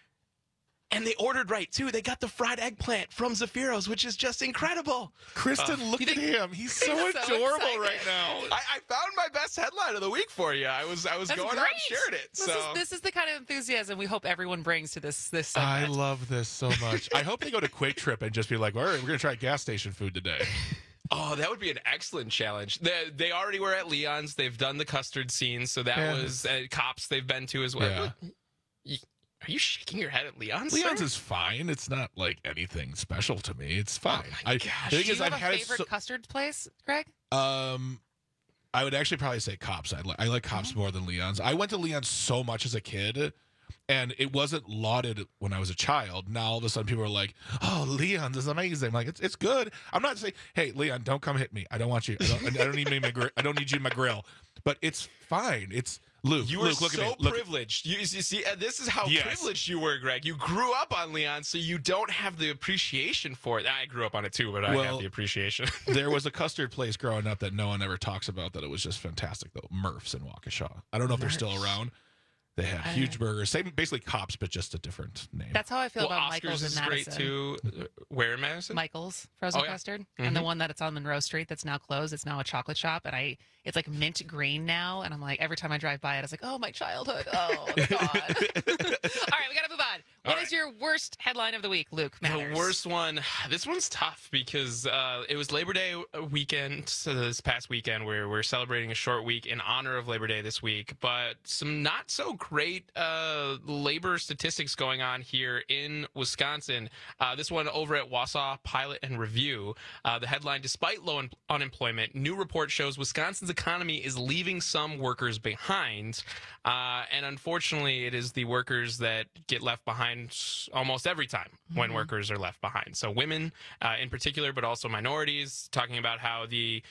and they ordered right, too. They got the fried eggplant from Zaffiro's, which is just incredible. Kristen, look at him. He's so adorable right now. I found my best headline of the week for you. I was going out and shared it. This is the kind of enthusiasm we hope everyone brings to this segment. I love this so much. I hope they go to Quick Trip and just be like, all right, we're going to try gas station food today. Oh, that would be an excellent challenge. They already were at Leon's. They've done the custard scenes, so that was Cops they've been to as well. Yeah. Are you shaking your head at Leon's? Leon's is fine. It's not like anything special to me. It's fine. Oh my gosh. Do you have a favorite custard place, Greg? I would actually probably say Cops. I like Cops more than Leon's. I went to Leon's so much as a kid, and it wasn't lauded when I was a child. Now all of a sudden people are like, "Oh, Leon's is amazing." I'm like, it's good. I'm not saying, "Hey, Leon, don't come hit me. I don't want you. I don't need you in my grill." But it's fine. It's Luke. You were Luke, look so at me. privileged. You see, this is how privileged you were, Greg. You grew up on Leon, so you don't have the appreciation for it. I grew up on it too, but I have the appreciation. There was a custard place growing up that no one ever talks about that it was just fantastic, though. Murph's in Waukesha. I don't know if they're still around. They had huge burgers. Same, basically Cops, but just a different name. That's how I feel about Oscars Michael's in Madison. is great too. Where in Madison? Michael's frozen custard, and the one that it's on Monroe Street that's now closed. It's now a chocolate shop, and it's like mint green now. And I'm like, every time I drive by it, I was like, oh, my childhood. Oh God. All right, we got to move on. What is your worst headline of the week, Luke Matters? The worst one. This one's tough because it was Labor Day weekend. So this past weekend, we're celebrating a short week in honor of Labor Day this week, but some not so great labor statistics going on here in Wisconsin. This one over at Wausau Pilot and Review. The headline, despite low unemployment, new report shows Wisconsin's economy is leaving some workers behind. And unfortunately, it is the workers that get left behind almost every time when workers are left behind. So women in particular, but also minorities, talking about how the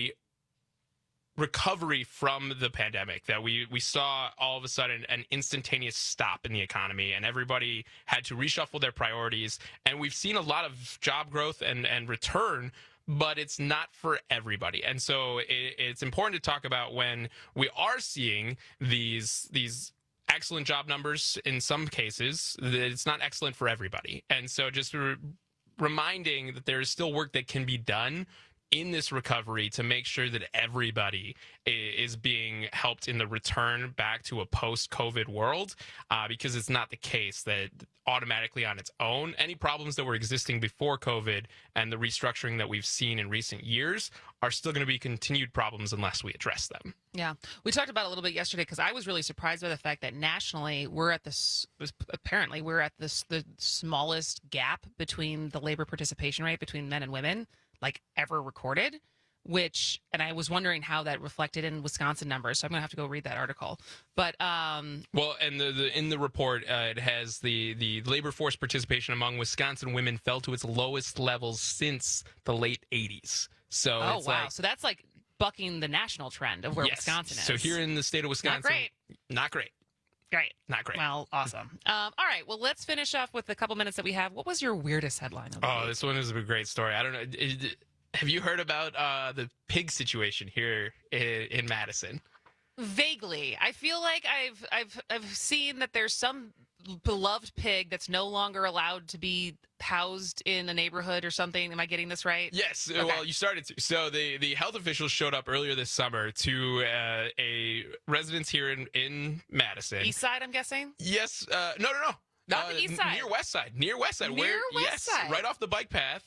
recovery from the pandemic, that we saw all of a sudden an instantaneous stop in the economy, and everybody had to reshuffle their priorities. And we've seen a lot of job growth and return, but it's not for everybody. And so it's important to talk about when we are seeing these excellent job numbers in some cases, that it's not excellent for everybody. And so just reminding that there is still work that can be done in this recovery to make sure that everybody is being helped in the return back to a post-COVID world, because it's not the case that automatically on its own, any problems that were existing before COVID and the restructuring that we've seen in recent years are still going to be continued problems unless we address them. Yeah. We talked about it a little bit yesterday because I was really surprised by the fact that nationally we're at the smallest gap between the labor participation rate between men and women like ever recorded, and I was wondering how that reflected in Wisconsin numbers. So I'm going to have to go read that article. But well, and in the report, it has the labor force participation among Wisconsin women fell to its lowest levels since the late 80s. So oh, wow. So that's like bucking the national trend of where Wisconsin is. So here in the state of Wisconsin, not great. Great. Not great. Well, awesome. All right. Well, let's finish off with the couple minutes that we have. What was your weirdest headline of the week? This one is a great story. I don't know. Have you heard about the pig situation here in Madison? Vaguely. I feel like I've seen that there's some beloved pig that's no longer allowed to be housed in a neighborhood or something. Am I getting this right? Yes. Okay. Well, you started to. So the health officials showed up earlier this summer to a residence here in Madison. East Side, I'm guessing? Yes. No. Not the east side. Near West Side. Near West Side. Right off the bike path,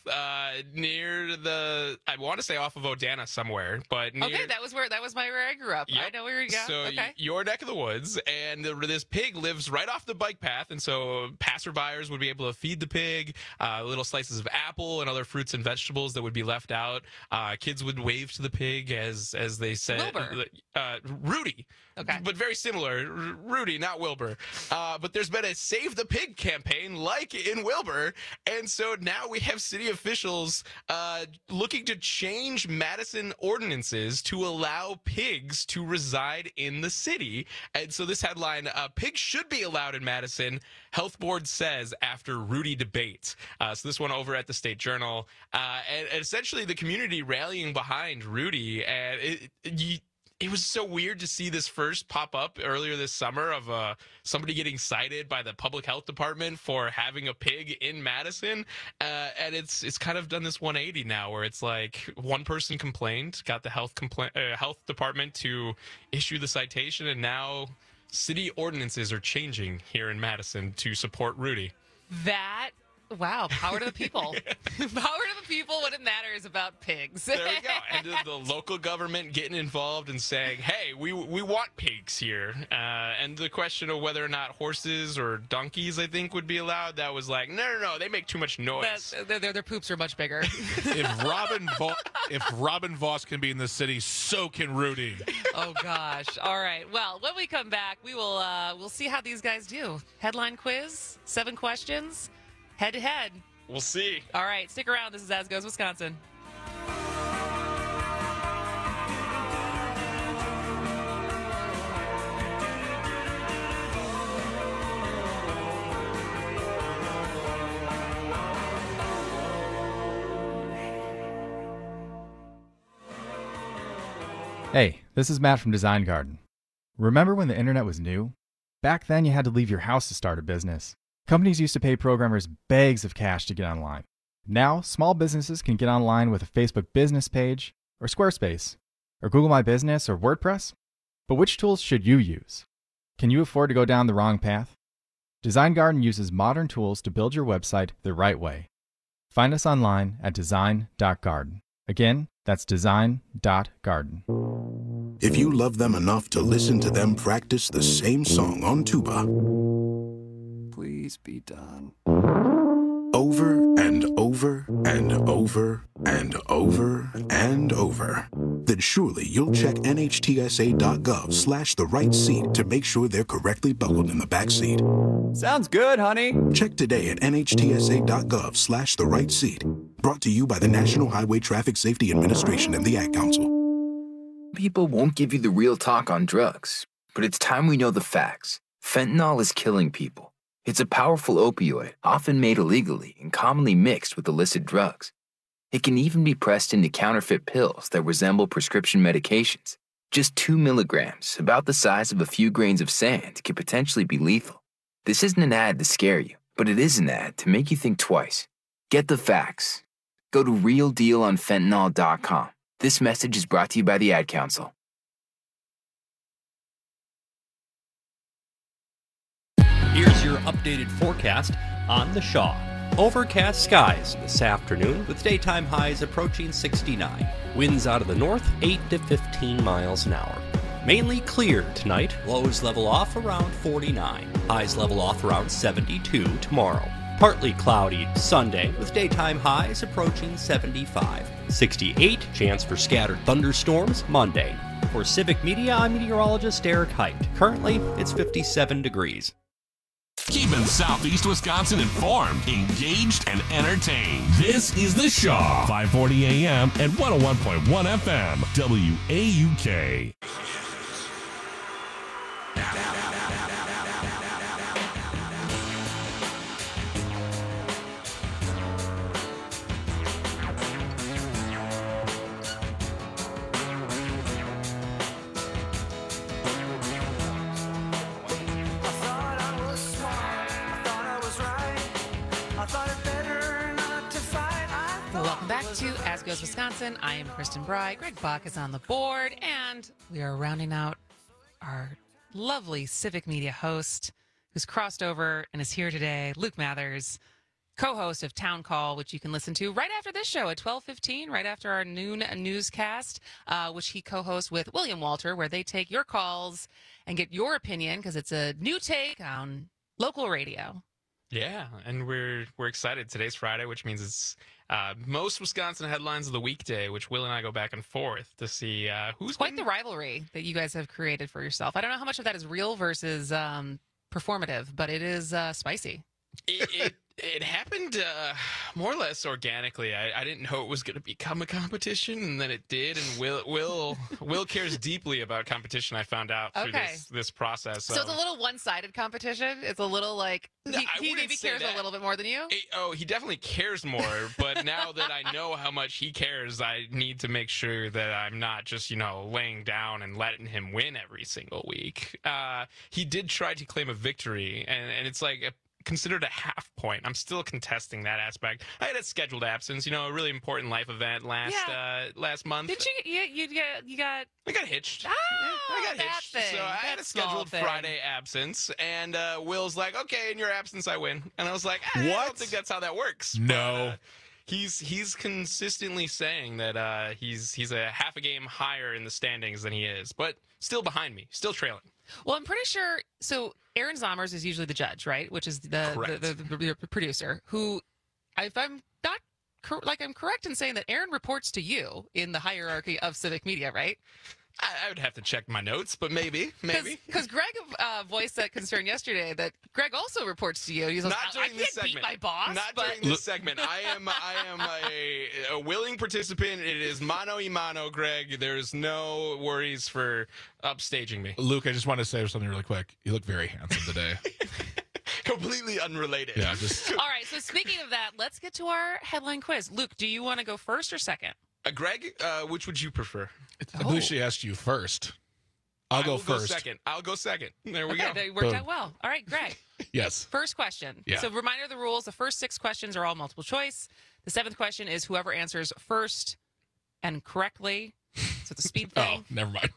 near the, I want to say off of Odana somewhere, but near, okay, that was where I grew up. Yep. I know where you go. So okay. Your neck of the woods, and this pig lives right off the bike path, and so passerbyers would be able to feed the pig little slices of apple and other fruits and vegetables that would be left out. Kids would wave to the pig as they said. Wilbur. Rudy. Okay. But very similar. Rudy, not Wilbur. But there's been a Save the Pig campaign like in Wilbur. And so now we have city officials looking to change Madison ordinances to allow pigs to reside in the city. And so this headline, pigs should be allowed in Madison, Health Board says after Rudy debate. So this one over at the State Journal. And essentially the community rallying behind Rudy. And it was so weird to see this first pop up earlier this summer of somebody getting cited by the public health department for having a pig in Madison. And it's kind of done this 180 now where it's like one person complained, got the health department to issue the citation, and now city ordinances are changing here in Madison to support Rudy. Wow, power to the people. Power to the people when it matters about pigs. There we go. And the local government getting involved and saying, hey, we want pigs here. And the question of whether or not horses or donkeys, I think, would be allowed, that was like, no, they make too much noise. Their poops are much bigger. If Robin Voss can be in the city, so can Rudy. Oh, gosh. All right. Well, when we come back, we'll see how these guys do. Headline quiz, 7 questions. Head-to-head. We'll see. All right, stick around. This is As Goes Wisconsin. Hey, this is Matt from Design Garden. Remember when the internet was new? Back then, you had to leave your house to start a business. Companies used to pay programmers bags of cash to get online. Now, small businesses can get online with a Facebook business page, or Squarespace, or Google My Business, or WordPress. But which tools should you use? Can you afford to go down the wrong path? Design Garden uses modern tools to build your website the right way. Find us online at design.garden. Again, that's design.garden. if you love them enough to listen to them practice the same song on tuba. Please be done. Over and over and over and over and over. Then surely you'll check nhtsa.gov/the right seat to make sure they're correctly buckled in the back seat. Sounds good, honey. Check today at nhtsa.gov/the right seat. Brought to you by the National Highway Traffic Safety Administration and the Ad Council. People won't give you the real talk on drugs, but it's time we know the facts. Fentanyl is killing people. It's a powerful opioid, often made illegally and commonly mixed with illicit drugs. It can even be pressed into counterfeit pills that resemble prescription medications. Just 2 milligrams, about the size of a few grains of sand, can potentially be lethal. This isn't an ad to scare you, but it is an ad to make you think twice. Get the facts. Go to realdealonfentanyl.com. This message is brought to you by the Ad Council. Here's your updated forecast on the Shaw. Overcast skies this afternoon with daytime highs approaching 69. Winds out of the north 8 to 15 miles an hour. Mainly clear tonight. Lows level off around 49. Highs level off around 72 tomorrow. Partly cloudy Sunday with daytime highs approaching 75. 68, chance for scattered thunderstorms Monday. For Civic Media, I'm meteorologist Eric Height. Currently, it's 57 degrees. Keeping Southeast Wisconsin informed, engaged, and entertained. This is The Shaw, 540 AM and 101.1 FM, WAUK. Welcome back to As Goes Wisconsin. I am Kristen Bry. Greg Bach is on the board, and we are rounding out our lovely Civic Media host who's crossed over and is here today, Luke Mathers, co-host of Town Call, which you can listen to right after this show at 12:15, right after our noon newscast, which he co-hosts with William Walter, where they take your calls and get your opinion, because it's a new take on local radio. Yeah, and we're excited. Today's Friday, which means it's most Wisconsin headlines of the weekday, which Will and I go back and forth to see who's quite the rivalry that you guys have created for yourself. I don't know how much of that is real versus performative, but it is spicy. It happened more or less organically. I didn't know it was going to become a competition, and then it did. And Will cares deeply about competition. I found out through this process. So it's a little one-sided competition. It's a little like he maybe cares a little bit more than you. He definitely cares more. But now that I know how much he cares, I need to make sure that I'm not just laying down and letting him win every single week. He did try to claim a victory, and it's like considered a half point. I'm still contesting that aspect. I had a scheduled absence, a really important life event last month. Did you got? I got hitched. I got hitched. Thing. So I had a scheduled Friday absence, and Will's like, "Okay, in your absence, I win." And I was like, "I don't think that's how that works." No. But, he's consistently saying that he's a half a game higher in the standings than he is, but still behind me, still trailing. Well, I'm pretty sure. So Aaron Zommers is usually the judge, right? Which is the producer. Who, if I'm not I'm correct in saying that Aaron reports to you in the hierarchy of Civic Media, right? I would have to check my notes, but maybe. Because Greg voiced that concern yesterday that Greg also reports to you. He's like, not during this segment. Beat my boss. Not during this segment. I am a willing participant. It is mano y mano, Greg. There's no worries for upstaging me. Luke, I just want to say something really quick. You look very handsome today. Completely unrelated. Yeah, just. All right. So speaking of that, let's get to our headline quiz. Luke, do you want to go first or second? Greg, which would you prefer? I believe she asked you first. I'll go first. I'll go second. There we go. That worked out well. All right, Greg. Yes. First question. Yeah. So reminder of the rules. The first 6 questions are all multiple choice. The 7th question is whoever answers first and correctly. So it's a speed thing. Oh, never mind.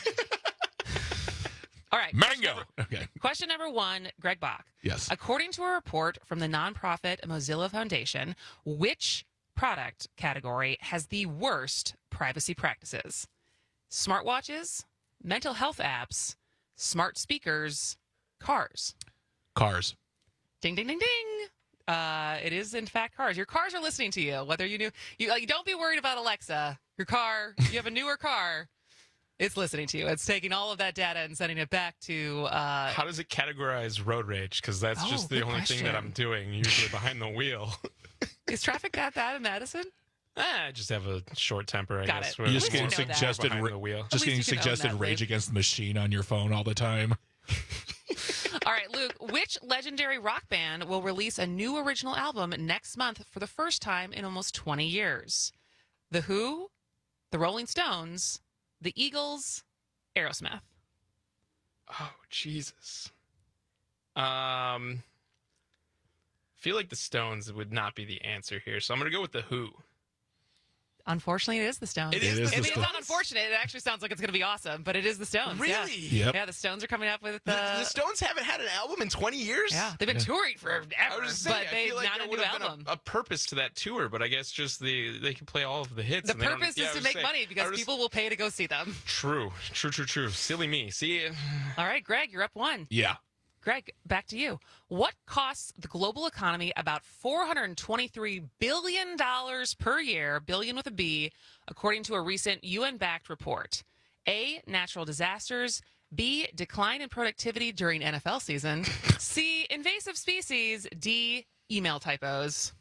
All right. Mango. Question number 1, Greg Bach. Yes. According to a report from the nonprofit Mozilla Foundation, which product category has the worst privacy practices? Smartwatches, mental health apps, smart speakers, cars. Cars. Ding, ding, ding, ding. It is, in fact, cars. Your cars are listening to you, whether you knew. Don't be worried about Alexa. Your car, you have a newer car, it's listening to you. It's taking all of that data and sending it back to... How does it categorize road rage? Because that's just the only thing that I'm doing, usually behind the wheel. Is traffic that bad in Madison? I just have a short temper, I guess. You're just getting suggested, Rage Against the Machine on your phone all the time. All right, Luke, which legendary rock band will release a new original album next month for the first time in almost 20 years? The Who, the Rolling Stones, the Eagles, Aerosmith. Oh, Jesus. I feel like the Stones would not be the answer here, so I'm going to go with the Who. Unfortunately, it is the Stones. It's not unfortunate. It actually sounds like it's going to be awesome, but it is the Stones. Really? Yeah. Yep. Yeah, the Stones are coming up with... The Stones haven't had an album in 20 years? Yeah, they've been touring forever, but they've not a new album. A purpose to that tour, but I guess just they can play all of the hits. The purpose is to make money because people will pay to go see them. True. Silly me. See ya. All right, Greg, you're up 1. Yeah. Greg, back to you. What costs the global economy about $423 billion per year, billion with a B, according to a recent UN-backed report? A, natural disasters. B, decline in productivity during NFL season. C, invasive species. D, email typos.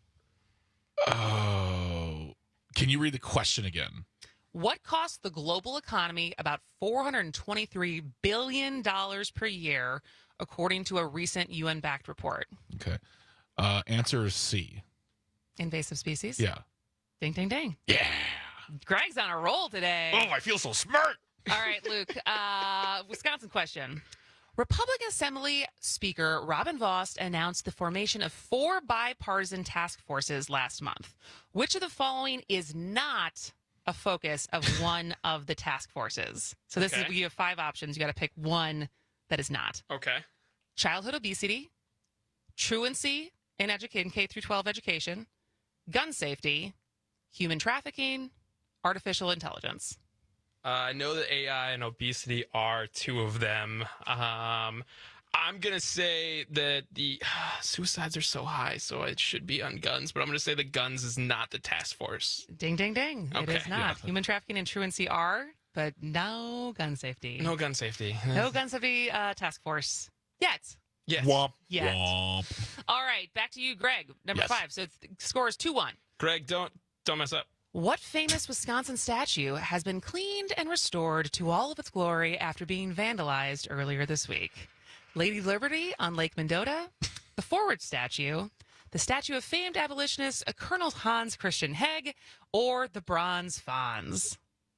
Oh. Can you read the question again? What costs the global economy about $423 billion per year, according to a recent UN-backed report? Okay. Answer is C. Invasive species? Yeah. Ding, ding, ding. Yeah. Greg's on a roll today. Oh, I feel so smart. All right, Luke. Wisconsin question. Republican Assembly Speaker Robin Vos announced the formation of 4 bipartisan task forces last month. Which of the following is not a focus of one of the task forces? So this is, you have 5 options. You got to pick one that is not. Okay. Childhood obesity, truancy in K through 12 education, gun safety, human trafficking, artificial intelligence. I know that AI and obesity are 2 of them. I'm going to say that the suicides are so high, so it should be on guns. But I'm going to say the guns is not the task force. Ding, ding, ding. Okay. It is not. Yeah. Human trafficking and truancy are, but no gun safety. No gun safety. No gun safety task force yet. Yes. Womp, yet. womp. All right, back to you, Greg. Number 5. So the score is 2-1. Greg, don't mess up. What famous Wisconsin statue has been cleaned and restored to all of its glory after being vandalized earlier this week? Lady Liberty on Lake Mendota, the Forward statue, the statue of famed abolitionist Colonel Hans Christian Hegg, or the Bronze Fonz?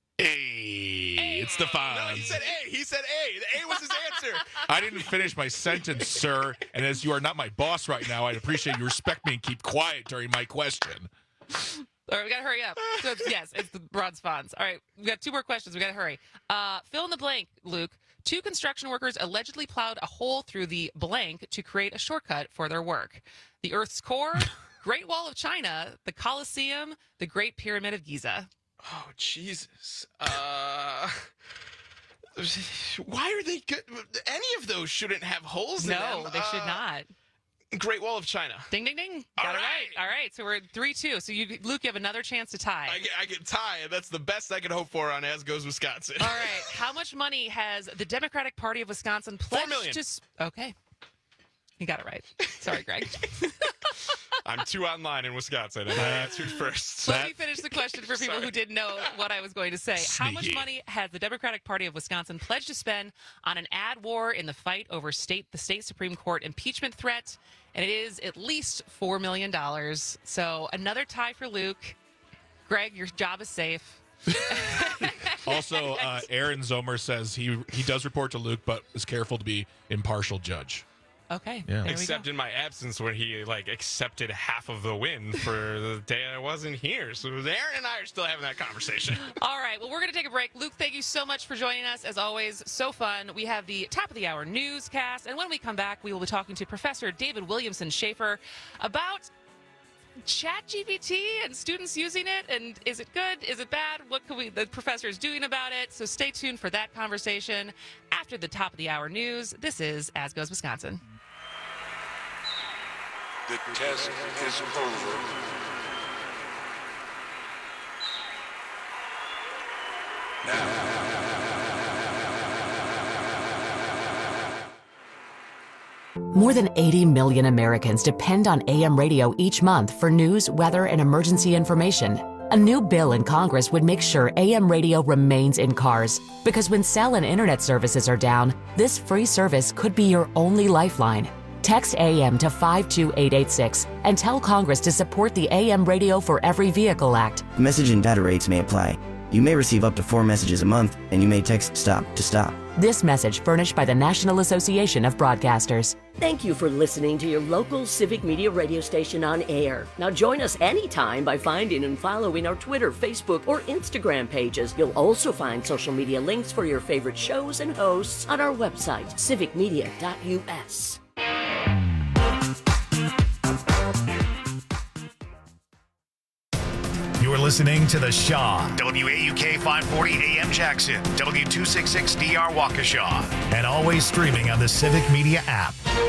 Hey, it's the Fonz. No, he said A. The A was his answer. I didn't finish my sentence, sir. And as you are not my boss right now, I'd appreciate you respect me and keep quiet during my question. All right, we got to hurry up. So it's the Bronze Fonz. All right, we got 2 more questions. We got to hurry. Fill in the blank, Luke. 2 construction workers allegedly plowed a hole through the blank to create a shortcut for their work. The Earth's core, Great Wall of China, the Colosseum, the Great Pyramid of Giza. Oh, Jesus. Why are they good? Any of those shouldn't have holes in them. No, they should not. Great Wall of China. Ding, ding, ding. Got it right. All right, so we're at 3-2. So, Luke, you have another chance to tie. I get tie, and that's the best I can hope for on As Goes Wisconsin. All right. How much money has the Democratic Party of Wisconsin pledged $4 million. Okay. You got it right. Sorry, Greg. I'm 2 online in Wisconsin, and I answered first. Let me finish the question for people who didn't know what I was going to say. Sneaky. How much money has the Democratic Party of Wisconsin pledged to spend on an ad war in the fight over the state Supreme Court impeachment threat? And it is at least $4 million. So another tie for Luke. Greg, your job is safe. Also, Aaron Zomer says he does report to Luke, but is careful to be impartial judge. Okay. Yeah. Except in my absence when he accepted half of the win for the day I wasn't here. So Aaron and I are still having that conversation. All right. Well, we're going to take a break. Luke, thank you so much for joining us. As always, so fun. We have the top of the hour newscast. And when we come back, we will be talking to Professor David Williamson Schaefer about ChatGPT and students using it, and is it good? Is it bad? What can the professors doing about it? So stay tuned for that conversation after the top of the hour news. This is As Goes Wisconsin. The test is over. More than 80 million Americans depend on AM radio each month for news, weather, and emergency information. A new bill in Congress would make sure AM radio remains in cars, because when cell and internet services are down, this free service could be your only lifeline. Text AM to 52886 and tell Congress to support the AM Radio for Every Vehicle Act. Message and data rates may apply. You may receive up to 4 messages a month, and you may text STOP to stop. This message furnished by the National Association of Broadcasters. Thank you for listening to your local Civic Media radio station on air. Now join us anytime by finding and following our Twitter, Facebook, or Instagram pages. You'll also find social media links for your favorite shows and hosts on our website, civicmedia.us. You're listening to The Shaw, WAUK 540 AM Jackson, W266DR Waukesha, and always streaming on the Civic Media app.